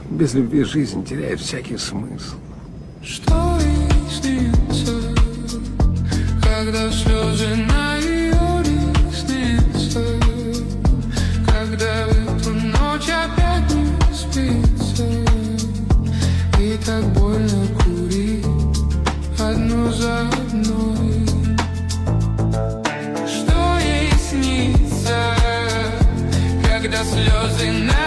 Без любви жизнь теряет всякий смысл. Что ей снится, когда слезы на ее реснице, когда в эту ночь опять не спится, и так больно курить одну за одной. Что ей снится, когда слезы на